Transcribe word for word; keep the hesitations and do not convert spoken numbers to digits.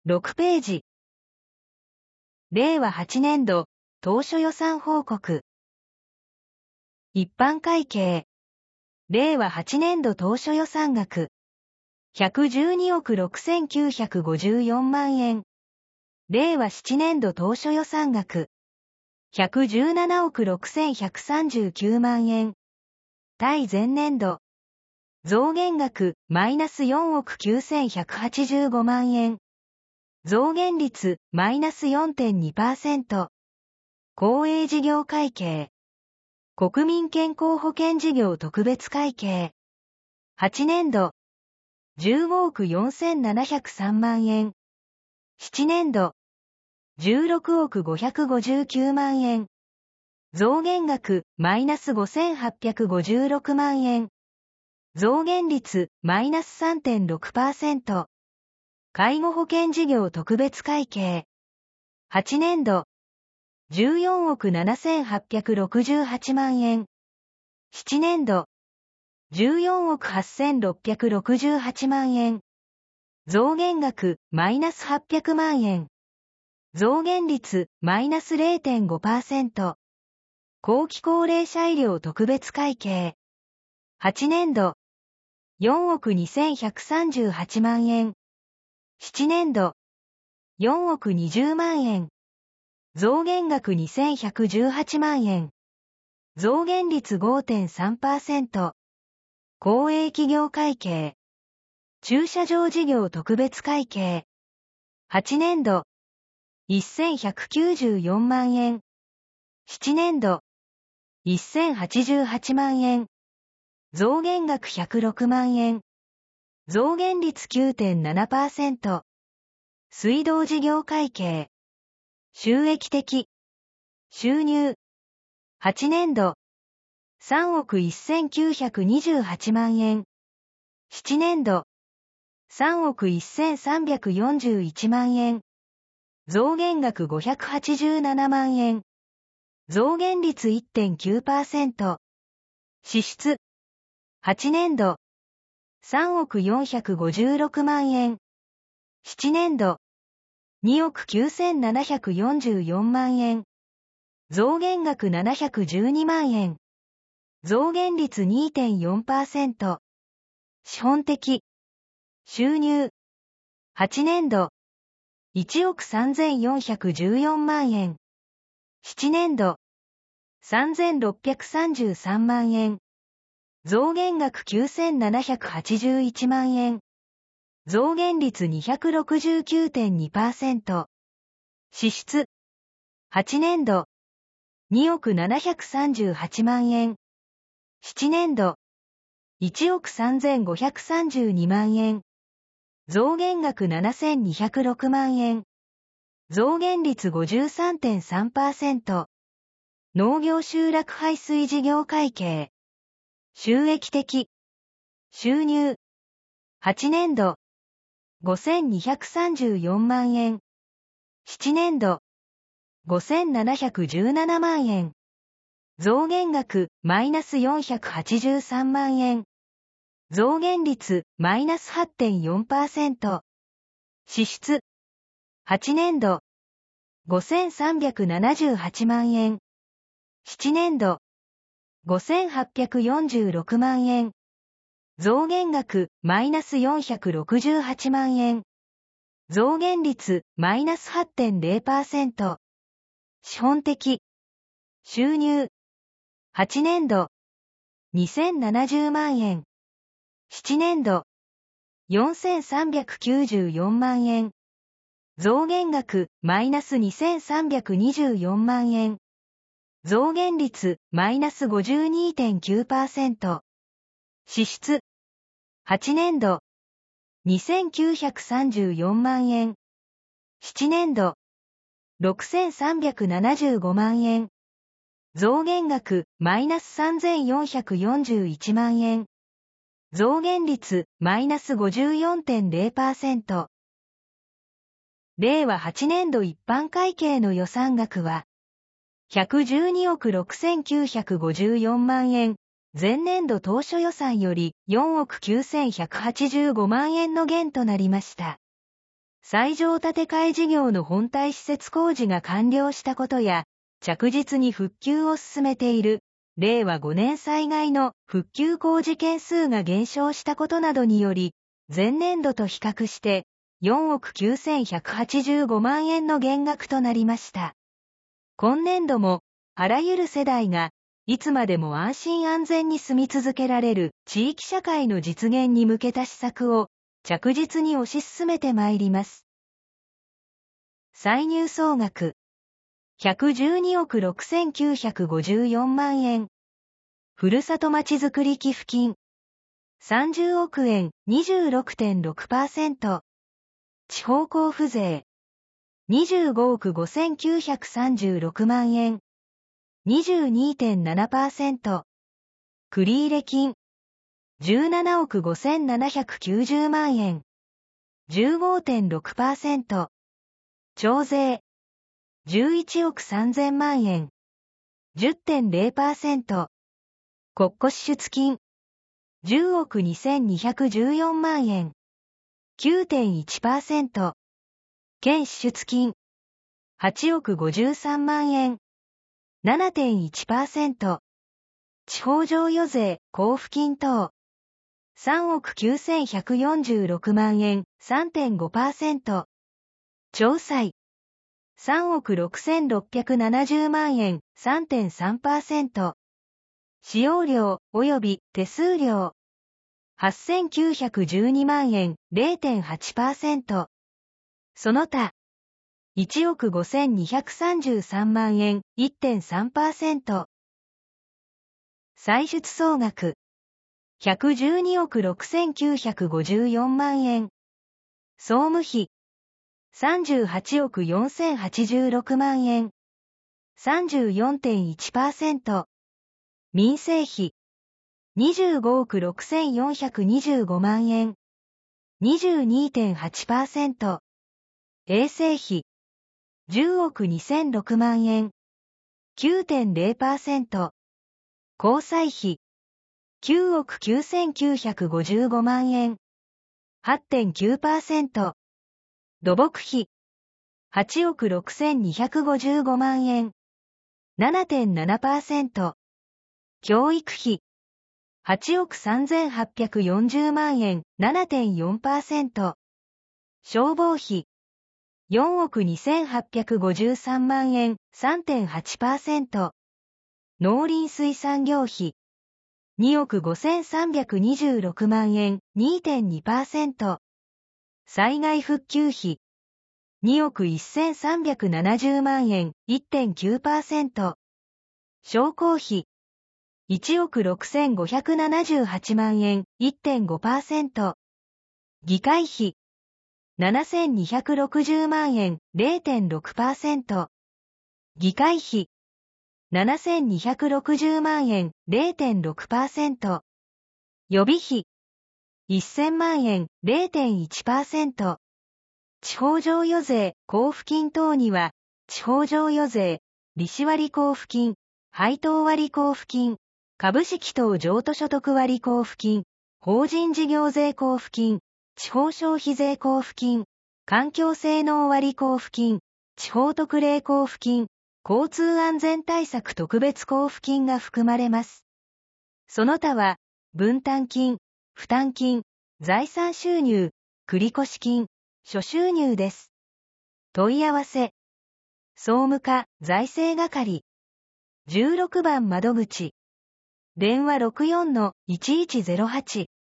ろくページ。れいわはちねんど当初予算報告。一般会計。れいわはちねんど当初予算額。ひゃくじゅうにおくろくせんきゅうひゃくごじゅうよんまんえん。れいわななねんど当初予算額。ひゃくじゅうななおくろくせんひゃくさんじゅうきゅうまんえん。対前年度。増減額、マイナスよんおくきゅうせんひゃくはちじゅうごまんえん。増減率、マイナス よんてんにパーセント。公営事業会計。国民健康保険事業特別会計。はちねんど。じゅうごおくよんせんななひゃくさんまんえん。しちねんど。じゅうろくおくごひゃくごじゅうきゅうまんえん。増減額、マイナスごせんはっぴゃくごじゅうろくまんえん。増減率、マイナス さんてんろくパーセント。介護保険事業特別会計。はちねんど。じゅうよんおくななせんはっぴゃくろくじゅうはちまんえん。しちねんど。じゅうよんおくはっせんろっぴゃくろくじゅうはちまんえん。増減額、マイナスはっぴゃくまんえん。増減率、マイナス れいてんごパーセント。後期高齢者医療特別会計。はちねんど。よんおくにせんひゃくさんじゅうはちまんえん。しちねんど。よんおくにじゅうまんえん。増減額にせんひゃくじゅうはちまんえん。増減率 ごてんさんパーセント。公営企業会計。駐車場事業特別会計。はちねんど。せんひゃくきゅうじゅうよんまんえん。しちねんど。せんはちじゅうはちまんえん。増減額ひゃくろくまんえん。増減率 きゅうてんななパーセント。水道事業会計。収益的。収入。はちねんど。さんおくせんきゅうひゃくにじゅうはちまんえん。しちねんど。さんおくせんさんびゃくよんじゅういちまんえん。増減額ごひゃくはちじゅうななまんえん。増減率 いってんきゅうパーセント。支出。はちねんど。さんおくよんひゃくごじゅうろくまんえん。しちねんど。におくきゅうせんななひゃくよんじゅうよんまんえん。増減額ななひゃくじゅうにまんえん。増減率 にてんよんパーセント。資本的。収入。はちねんど。いちおくさんぜんよんひゃくじゅうよんまんえん。しちねんど。さんぜんろっぴゃくさんじゅうさんまんえん。増減額きゅうせんななひゃくはちじゅういちまんえん。増減率 にひゃくろくじゅうきゅうてんにパーセント。支出。はちねんど。におくななひゃくさんじゅうはちまんえん。しちねんど。いちおくさんぜんごひゃくさんじゅうにまんえん。増減額ななせんにひゃくろくまんえん。増減率 ごじゅうさんてんさんパーセント。農業集落排水事業会計。収益的。収入。はちねんど。ごせんにひゃくさんじゅうよんまんえん。しちねんど。ごせんななひゃくじゅうななまんえん。増減額、マイナスよんひゃくはちじゅうさんまんえん。増減率、マイナス はちてんよんパーセント。支出。はちねんど。ごせんさんびゃくななじゅうはちまんえん。しちねんど。ごせんはっぴゃくよんじゅうろくまんえん。増減額、マイナスよんひゃくろくじゅうはちまんえん。増減率、マイナス はちてんれいパーセント。資本的。収入。はちねんど。にせんななじゅうまんえん。しちねんど。よんせんさんびゃくきゅうじゅうよんまんえん。増減額、マイナスにせんさんびゃくにじゅうよんまんえん。増減率、マイナス ごじゅうにてんきゅうパーセント。支出。はちねんど。にせんきゅうひゃくさんじゅうよんまんえん。しちねんど。ろくせんさんびゃくななじゅうごまんえん。増減額、マイナスさんぜんよんひゃくよんじゅういちまんえん。増減率、マイナス ごじゅうよんてんれいパーセント。れいわはちねんど一般会計の予算額は、ひゃくじゅうにおくろくせんきゅうひゃくごじゅうよんまんえん。前年度当初予算よりよんおくきゅうせんひゃくはちじゅうごまんえんの減となりました。 斎場建て替え事業の本体施設工事が完了したことや、着実に復旧を進めている、れいわごねん災害の復旧工事件数が減少したことなどにより、前年度と比較して、よんおくきゅうせんひゃくはちじゅうごまんえんの減額となりました。今年度も、あらゆる世代が、いつまでも安心安全に住み続けられる地域社会の実現に向けた施策を着実に推し進めてまいります。歳入総額ひゃくじゅうにおくろくせんきゅうひゃくごじゅうよんまんえん。ふるさとまちづくり寄付金さんじゅうおくえん にじゅうろくてんろくパーセント。地方交付税にじゅうごおくごせんきゅうひゃくさんじゅうろくまんえん。にじゅうにてんななパーセント。繰入金じゅうななおくごせんななひゃくきゅうじゅうまんえん。じゅうごてんろくパーセント。徴税じゅういちおくさんぜんまんえん。じゅってんれいパーセント。国庫支出金じゅうおくにせんにひゃくじゅうよんまんえん。きゅうてんいちパーセント。県支出金はちおくごじゅうさんまんえん。ななてんいちパーセント。地方譲与税交付金等さんおくきゅうせんひゃくよんじゅうろくまんえん さんてんごパーセント。調歳さんおくろくせんろっぴゃくななじゅうまんえん さんてんさんパーセント。使用料及び手数料はっせんきゅうひゃくじゅうにまんえん れいてんはちパーセント。その他いちおくごせんにひゃくさんじゅうさんまんえん いってんさんパーセント。歳出総額ひゃくじゅうにおくろくせんきゅうひゃくごじゅうよんまんえん。総務費さんじゅうはちおくよんせんはちじゅうろくまんえん。さんじゅうよんてんいちパーセント。民生費にじゅうごおくろくせんよんひゃくにじゅうごまんえん。にじゅうにてんはちパーセント。衛生費じゅうおくにせんろくまんえん。きゅうてんれいパーセント。交際費きゅうおくきゅうせんきゅうひゃくごじゅうごまんえん。はってんきゅうパーセント。土木費はちおくろくせんにひゃくごじゅうごまんえん。ななてんななパーセント。教育費はちおくさんぜんはっぴゃくよんじゅうまんえん。ななてんよんパーセント。消防費よんおくにせんはっぴゃくごじゅうさんまんえん。さんてんはちパーセント。農林水産業費におくごせんさんびゃくにじゅうろくまんえん。にてんにパーセント。災害復旧費におくせんさんびゃくななじゅうまんえん。いってんきゅうパーセント。商工費いちおくろくせんごひゃくななじゅうはちまんえん。いってんごパーセント。議会費ななせんにひゃくろくじゅうまんえん。れいてんろくパーセント。議会費ななせんにひゃくろくじゅうまんえん。れいてんろくパーセント。予備費せんまんえん。れいてんいちパーセント。地方譲与税交付金等には、地方譲与税、利子割交付金、配当割交付金、株式等譲渡所得割交付金、法人事業税交付金、地方消費税交付金、環境性能割交付金、地方特例交付金、交通安全対策特別交付金が含まれます。その他は、分担金、負担金、財産収入、繰越金、諸収入です。問い合わせ。総務課財政係。じゅうろくばん窓口。電話 ろくよんのいちいちゼロはち。